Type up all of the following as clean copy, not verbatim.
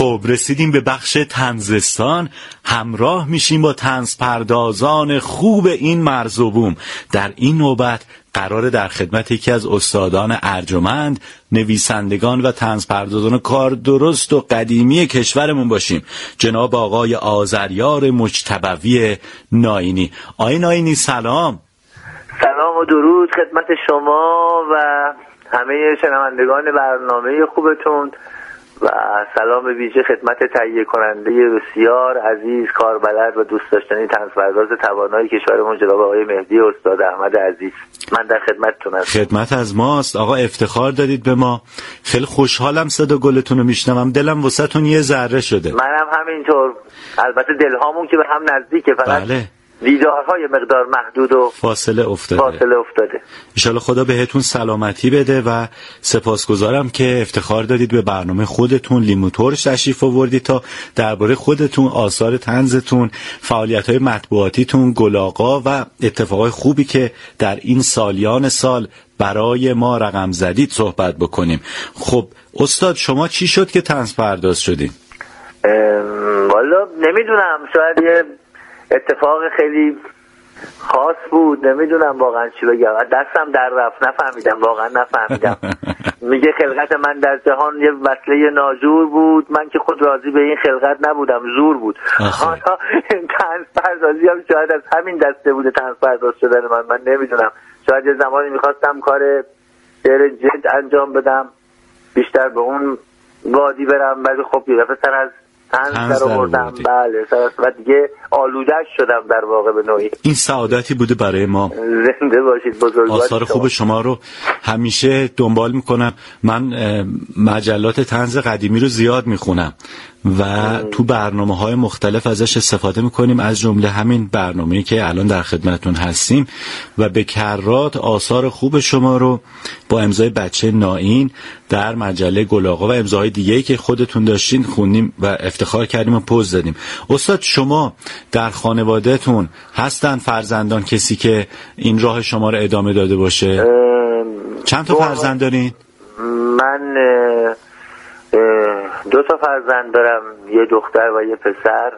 خب رسیدیم به بخش طنزستان. همراه میشیم با طنز پردازان خوب این مرز و بوم. در این نوبت قراره در خدمت یکی از استادان ارجمند، نویسندگان و طنز پردازان کار درست و قدیمی کشورمون باشیم، جناب آقای آذریار مجتبوی ناینی. آقای ناینی سلام. سلام و درود خدمت شما و همه شنوندگان برنامه خوبتون و سلام ویژه خدمت تهیه کننده بسیار عزیز، کاربلد و دوست داشتنی طنزپرداز توانای کشورمون جناب آقای مهدی استاد احمد عزیز. من در خدمتتون هستم. خدمت از ماست آقا، افتخار دادید به ما. خیلی خوشحالم صدا گلتون رو میشنوم. دلم واسهتون یه ذره شده. منم همینطور. البته دلهامون که به هم نزدیکه، فقط بله. دیدارهای مقدار محدود و فاصله افتاده. انشالله خدا بهتون سلامتی بده و سپاسگزارم که افتخار دادید به برنامه خودتون لیموتور تشریف آوردید تا درباره خودتون، آثار طنزتون، فعالیت‌های مطبوعاتیتون، گلاغا و اتفاقای خوبی که در این سالیان سال برای ما رقم زدید صحبت بکنیم. خب استاد، شما چی شد که طنز پرداز شدین؟ والا نمیدونم، شاید یه اتفاق خیلی خاص بود، نمیدونم واقعا چی بگم. دستم در رفت، واقعا نفهمیدم. میگه خلقت من در جهان یه وصله ناجور بود، من که خود راضی به این خلقت نبودم، زور بود. حالا طنز پردازی هم شاید از همین دسته بوده، طنز پرداز شدن من نمیدونم. شاید یه زمانی میخواستم کار شعر جد انجام بدم، بیشتر به اون وادی برم، ولی خب یه دفعه سر از طنز در آوردم. بله، و دیگه آلوده‌اش شدم در واقع به نوعی. این سعادتی بوده برای ما. زنده باشید بزرگوار. آثار خوب شما رو همیشه دنبال میکنم. من مجلات طنز قدیمی رو زیاد میخونم و تو برنامه‌های مختلف ازش استفاده میکنیم، از جمله همین برنامه‌ای که الان در خدمتتون هستیم و به کرات آثار خوب شما رو با امضای بچه نائین در مجله گلاغا و امضاهای دیگه‌ای که خودتون داشتین خوندیم و افتخار کردیم و پوز دادیم. استاد، شما در خانوادهتون هستن فرزندان کسی که این راه شما رو ادامه داده باشه؟ چند تا فرزند دارین؟ من 2 تا فرزند دارم، یه دختر و یه پسر.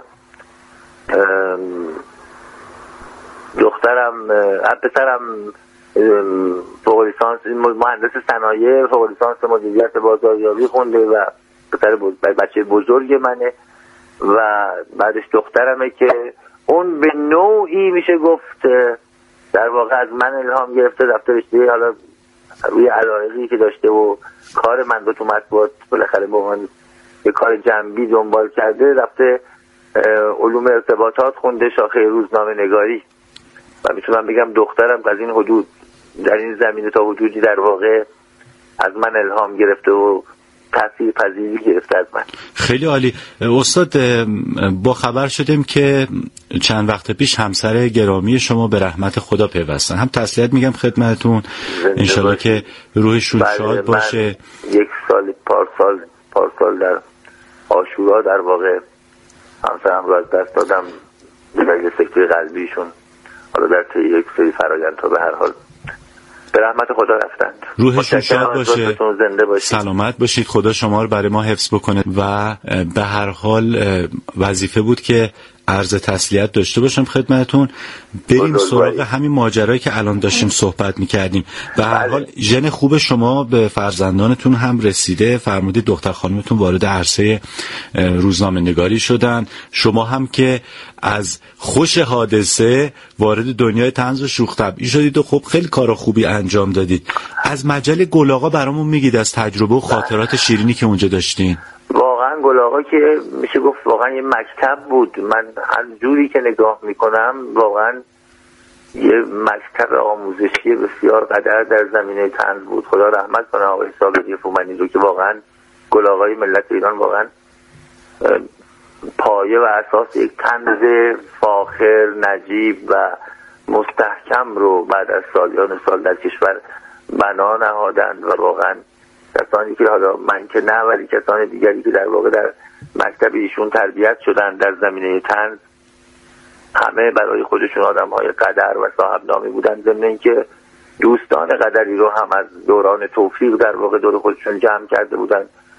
پسرم فوق لیسانس مهندس صنایع، فوق لیسانس مدیریت بازاریابی خونده و بچه بزرگ منه. و بعدش دخترمه که اون به نوعی میشه گفت در واقع از من الهام گرفته، رفته رشته حالا روی علایقی که داشته و کار من رو تو مطبوعات بالاخره با من یه کار جنبی دنبال کرده، رفته علوم ارتباطات خونده، شاخه روزنامه نگاری. و میتونم بگم دخترم از این حدود در این زمینه تا حدودی در واقع از من الهام گرفته و تأثیر پذیری گرفته از من. خیلی عالی. استاد، با خبر شدیم که چند وقت پیش همسر گرامی شما به رحمت خدا پیوستن. هم تسلیت میگم خدمتتون، انشالله که روحشون شاد باشه. یک سال پارسال در عاشورا در واقع همسرم رو از دست دادم به دلیل سکته قلبیشون. حالا در طی یک سری فرآیند تا به هر حال به رحمت خدا رفتند. روحشون شاد باشه، زنده باشید، سلامت باشید، خدا شما رو برای ما حفظ بکنه. و به هر حال وظیفه بود که عرض تسلیت داشته باشم خدمتتون. بریم سراغ همین ماجرایی که الان داشتیم صحبت میکردیم. به هر حال ژن خوب شما به فرزندانتون هم رسیده. فرمودید دختر خانمتون وارد عرصه روزنامه نگاری شدن، شما هم که از خوش حادثه وارد دنیای طنز و شوخ طبعی شدید و خب خیلی کار خوبی انجام دادید. از مجله گلاغا برامون میگید از تجربه و خاطرات شیرینی که اونجا داشتین؟ واقعا گلاغا که میشه گفت واقعا یه مکتب بود. من هر جوری که نگاه میکنم واقعا یه مکتب آموزشی بسیار قدر در زمینه طنز بود. خدا رحمت کنه آقای صابری فومنی رو که واقعا گلاغای ملت ایران واقعا پایه و اساس یک طنز فاخر، نجیب و مستحکم رو بعد از سالیان سال در کشور بنا نهادند. و واقعا کسانی که حالا من که نه ولی کسان دیگری که در واقع در مکتب ایشون تربیت شدن در زمینه طنز، همه برای خودشون آدم‌های قدر و صاحب نامی بودن، ضمن اینکه دوستان قدری رو هم از دوران توفیق در واقع دور خودشون جمع کرده بودن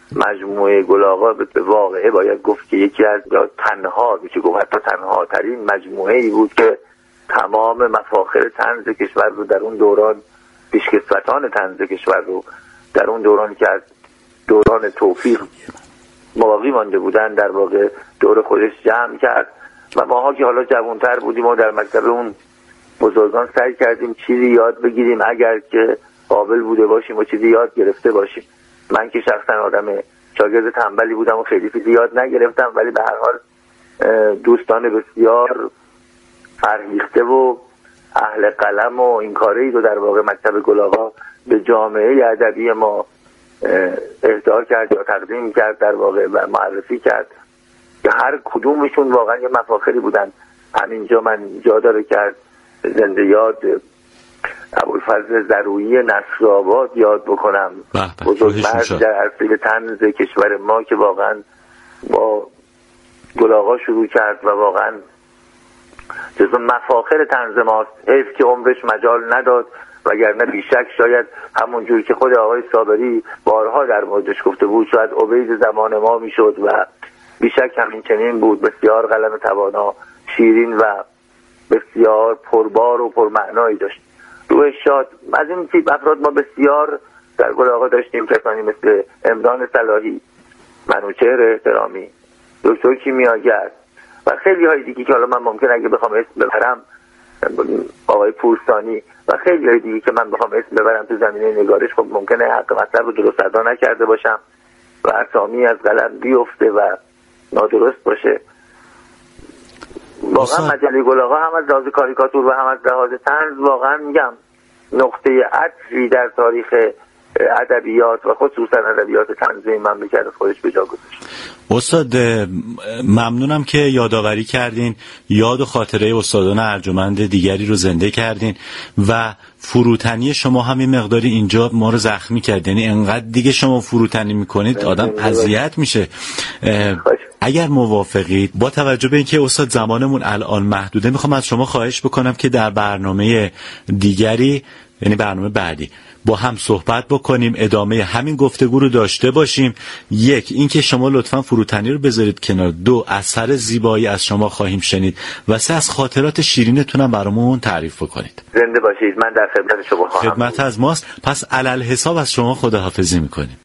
مجموعه گل آقا به واقعه باید گفت که یکی از تنها، میشه گفت حتی تنها ترین مجموعه ای بود که تمام مفاخر طنز کشور رو در اون دوران، پیشکسوتان طنز کشور رو در اون دوران که از دوران توفیق باقی مانده بودن در واقع دور خودش جمع کرد و ماها که حالا جوانتر بودیم و در مکتب اون بزرگان سعی کردیم چیزی یاد بگیریم اگر که قابل بوده باشیم و چیزی یاد گرفته باشیم. من که شخصا آدم شاگرد تنبلی بودم و خیلی چیزی یاد نگرفتم، ولی به هر حال دوستان بسیار فرهیخته و اهل قلم و این کاری رو در واقع مکتب گل آقا به جامعه ادبی ما اهدا کرد یا تقدیم کرد در واقع و معرفی کرد که هر کدومشون واقعا یه مفاخری بودن. همینجا من جا داره کرد زنده یاد ابوالفضل زرویی نصرآباد یاد بکنم، بزرگمرد در اصیل طنز کشور ما که واقعا با گل آقا شروع کرد و واقعا جزو مفاخر طنز ماست. حیف که عمرش مجال نداد، وگرنه بیشک شاید همون جور که خود آقای صابری بارها در موردش گفته بود شاید عبید زمان ما میشد و بیشک همین چنین بود. بسیار قلم توانا، شیرین و بسیار پربار و پرمعنایی داشت. روح شاد. از این تیپ افراد ما بسیار در گل آقا داشتیم، کسانی مثل عمران صلاحی، منوچهر احترامی، دکتر کیمیاگر و خیلی های دیگه که حالا من ممکن اگه بخوام اسم ببرم، آقای پورسانی و خیلی های دیگه که من بخوام اسم ببرم تو زمینه نگارش خب ممکنه حق مطلب رو درست ادا نکرده باشم و اسامی از قلم بیفته و نادرست باشه. واقعا مجله گل آقا هم از لحاظ کاریکاتور و هم از لحاظ طنز واقعا میگم نقطه عطفی در تاریخ ادبیات و خصوصا ادبیات طنزی مملکت خودش به جا گذاشت. استاد ممنونم که یادآوری کردین، یاد و خاطره استادان ارجمند دیگری رو زنده کردین و فروتنی شما هم این مقداری اینجا ما رو زخمی کرد. یعنی انقدر دیگه شما فروتنی میکنید آدم اذیت میشه. اگر موافقید با توجه به اینکه استاد زمانمون الان محدوده میخوام از شما خواهش بکنم که در برنامه دیگری، یعنی برنامه بعدی، با هم صحبت بکنیم، ادامه همین گفتگو رو داشته باشیم. یک، اینکه شما لطفاً فروتنی رو بذارید کنار. دو، اثر زیبایی از شما خواهیم شنید و سه، از خاطرات شیرینتون هم برامون تعریف بکنید. زنده باشید. من در خدمت شما خواهم. خدمت از ماست. پس علل حساب از شما خداحافظی میکنیم.